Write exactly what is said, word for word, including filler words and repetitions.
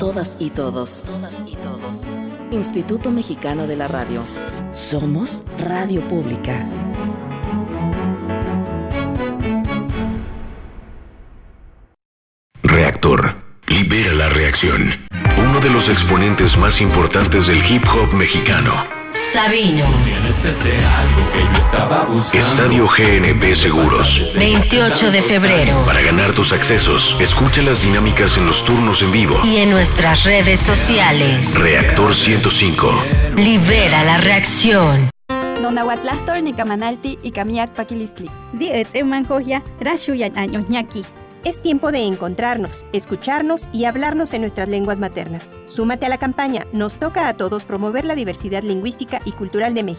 todas y todos. Todas y todos. Instituto Mexicano de la Radio. Somos Radio Pública. Reactor. Libera la reacción. Uno de los exponentes más importantes del hip hop mexicano. Sabino. Estadio G N P Seguros. veintiocho de febrero. Para ganar tus accesos, escucha las dinámicas en los turnos en vivo. Y en nuestras redes sociales. Reactor ciento cinco. Libera la reacción. Nonahuatlahtor ni Camanalti y Camiac Paquilistli. Di etemancoya, rashuyan años ñaki. Es tiempo de encontrarnos, escucharnos y hablarnos en nuestras lenguas maternas. Súmate a la campaña. Nos toca a todos promover la diversidad lingüística y cultural de México.